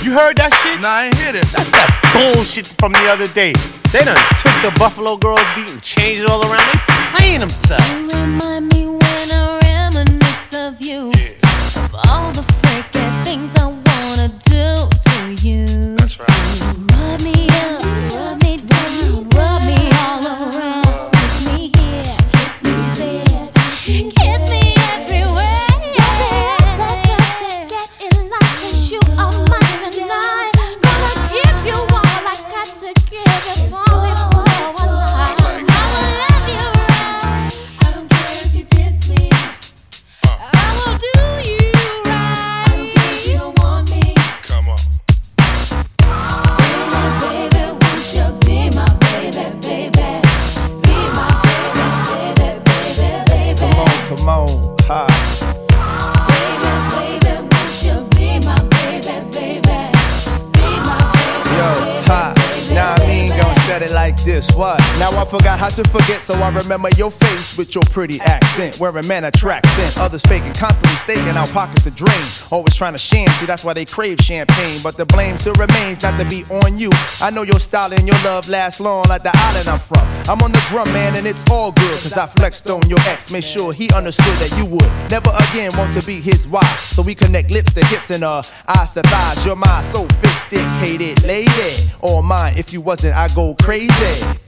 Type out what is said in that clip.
You heard that shit? Nah, I ain't hear this. That's that bullshit from the other day. They done took the Buffalo Girls beat and changed it all around. They playing themselves. You remind me when I reminisce of you. Of all the freaky things I wanna do to you. That's right. So rub me up, rub me down, rub me all around. Kiss me here, kiss me there, kiss me everywhere. Get in line 'cause you are mine tonight. Gonna give you all I got to give it for one night. I'ma love you right. I don't care if you diss me. I will do you right. I don't care if you don't want me. Come on. Baby, won't you be my baby, baby? Be my baby, baby, baby, baby. Come on, ha. Baby, won't you be my baby, baby? Be my baby, Yo, ha. Now I mean, gon' set it like this. What? Now I forgot how to forget, so I remember your face with your pretty accent. Wearing man attracts in, others faking, constantly staking out pockets to drain. Always trying to sham, see that's why they crave champagne. But the blame still remains not to be on you. I know your style and your love lasts long like the island I'm from. I'm on the drum, man, and it's all good, cause I flexed on your ex. Made sure he understood that you would never again want to be his wife. So we connect lips to hips and eyes to thighs. You're my sophisticated lady, all mine. If you wasn't, I go crazy.